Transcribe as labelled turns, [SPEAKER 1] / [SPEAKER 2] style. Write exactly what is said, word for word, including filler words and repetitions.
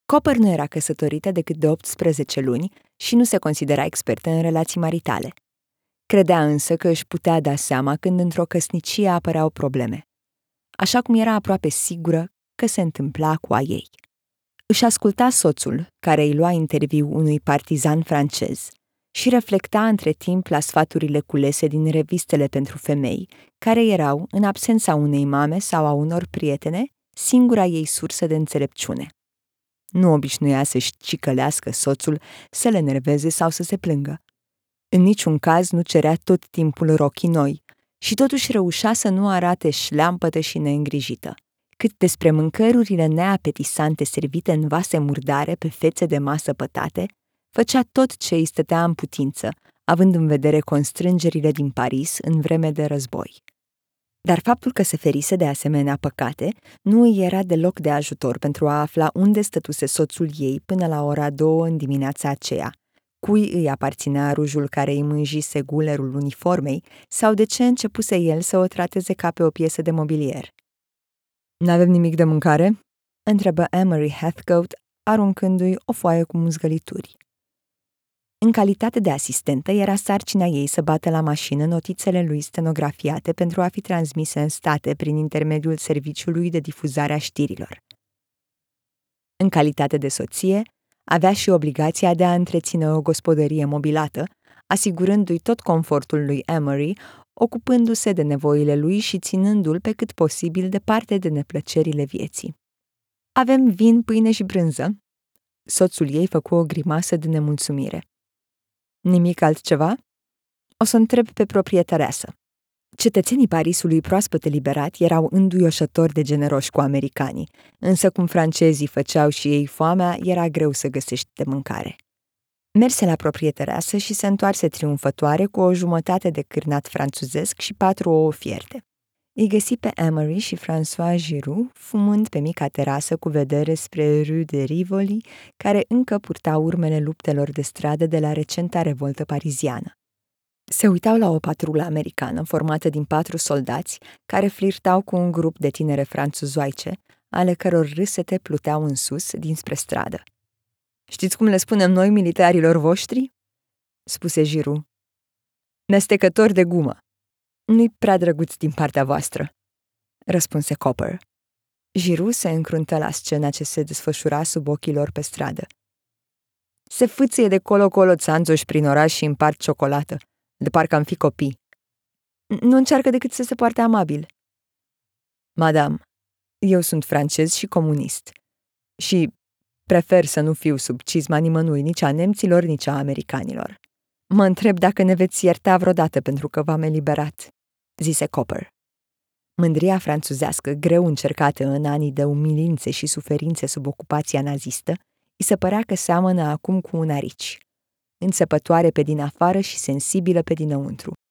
[SPEAKER 1] Copper nu era căsătorită decât de optsprezece luni și nu se considera expertă în relații maritale. Credea însă că își putea da seama când într-o căsnicie apăreau probleme, așa cum era aproape sigură că se întâmpla cu a ei. Își asculta soțul, care îi lua interviu unui partizan francez, și reflecta între timp la sfaturile culese din revistele pentru femei, care erau, în absența unei mame sau a unor prietene, singura ei sursă de înțelepciune. Nu obișnuia să-și cicălească soțul, să le enerveze sau să se plângă. În niciun caz nu cerea tot timpul rochii noi și totuși reușea să nu arate șleampătă și neîngrijită. Cât despre mâncărurile neapetisante servite în vase murdare pe fețe de masă pătate, făcea tot ce îi stătea în putință, având în vedere constrângerile din Paris în vreme de război. Dar faptul că se ferise de asemenea păcate nu îi era deloc de ajutor pentru a afla unde stătuse soțul ei până la ora două în dimineața aceea, cui îi aparținea rujul care îi mânjise gulerul uniformei sau de ce începuse el să o trateze ca pe o piesă de mobilier. "N-avem nimic de mâncare?" întrebă Amory Heathcote, aruncându-i o foaie cu muzgălituri. În calitate de asistentă, era sarcina ei să bată la mașină notițele lui stenografiate pentru a fi transmise în state prin intermediul serviciului de difuzare a știrilor. În calitate de soție, avea și obligația de a întreține o gospodărie mobilată, asigurându-i tot confortul lui Amory, ocupându-se de nevoile lui și ținându-l pe cât posibil departe de neplăcerile vieții. "Avem vin, pâine și brânză." Soțul ei făcu o grimasă de nemulțumire. "Nimic altceva?" "O să întreb pe proprietăreasă." Cetățenii Parisului proaspăt eliberat erau înduioșători de generoși cu americanii, însă cum francezii făceau și ei foamea, era greu să găsești de mâncare. Merse la proprietăreasă și se întoarse triumfătoare cu o jumătate de cârnat franțuzesc și patru ouă fierte. Îi găsi pe Amory și François Giroux fumând pe mica terasă cu vedere spre Rue de Rivoli, care încă purta urmele luptelor de stradă de la recenta revoltă pariziană. Se uitau la o patrulă americană formată din patru soldați care flirtau cu un grup de tinere franțuzoaice, ale căror râsete pluteau în sus dinspre stradă. "Știți cum le spunem noi militarilor voștri?" spuse Giroux. "Mestecători de gumă." "Nu-i prea drăguț din partea voastră," răspunse Copper. Giroux se încruntă la scena ce se desfășura sub ochii lor pe stradă. "Se fâțâie de colo-colo țanțoși prin oraș și împart ciocolată, de parcă am fi copii. Nu încearcă decât să se poarte amabil." "Madame, eu sunt francez și comunist și prefer să nu fiu sub cizma nimănui, nici a nemților, nici a americanilor. Mă întreb dacă ne veți ierta vreodată pentru că v-am eliberat," zise Copper. Mândria franțuzească, greu încercată în anii de umilințe și suferințe sub ocupația nazistă, îi se părea că seamănă acum cu un arici, înțepătoare pe din afară și sensibilă pe dinăuntru.